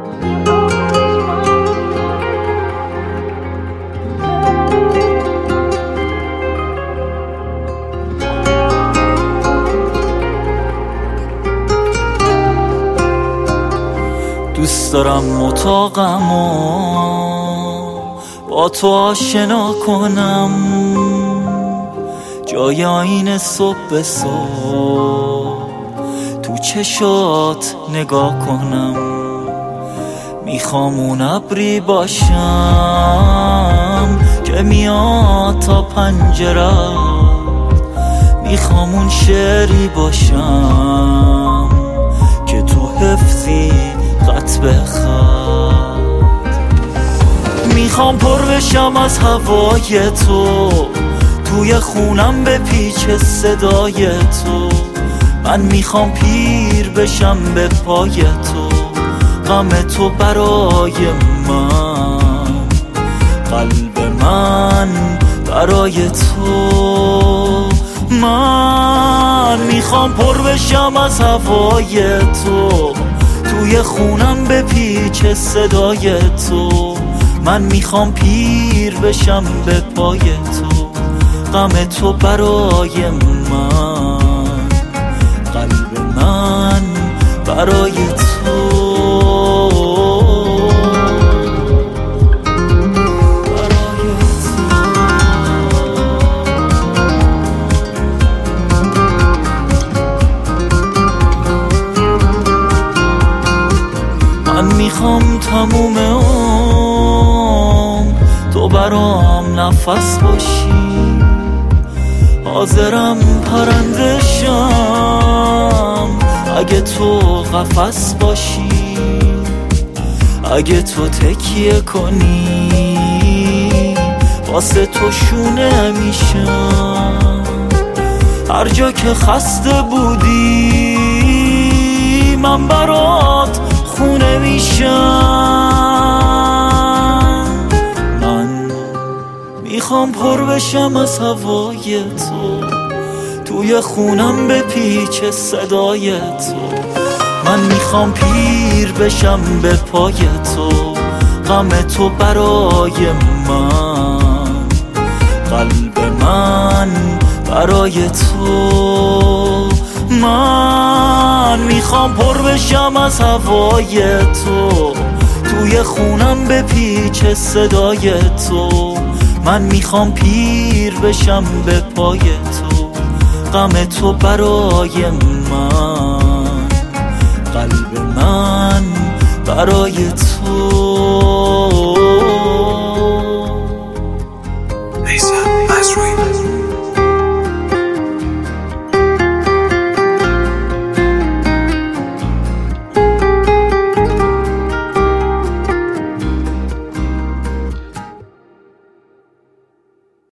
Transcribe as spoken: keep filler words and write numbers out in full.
دوست دارم اتاقمو با تو آشنا کنم، جای آینه صبح به صبح تو چشات نگاه کنم. میخوام اون ابری باشم که میاد تا پنجرات، میخوام اون شعری باشم که تو حفظی خط به خط. میخوام پر بشم از هوای تو، توی خونم به پیچ صدای تو. من میخوام پیر بشم به پای تو، غم تو برای من، قلب من برای تو. من میخوام پر بشم از هوای تو، توی خونم به پیچ صدای تو. من میخوام پیر بشم به پای تو، غم تو برای من، قلب من برای تو. من میخوام تموم عمر تو برام نفس باشی، حاضرم پرنده شم اگه تو قفس باشی. اگه تو تکیه کنی واسه تو شونه میشم، هر جا که خسته بودی من برات خونه میشم. من میخوام پر بشم از هوای تو، توی خونم به پیچ صدای تو. من میخوام پیر بشم به پای تو، غم تو برای من، قلب من برای تو. من میخوام پر بشم از هوای تو، توی خونم به پیچ صدای تو. من میخوام پیر بشم به پای تو، غم تو برای من، قلب من برای تو.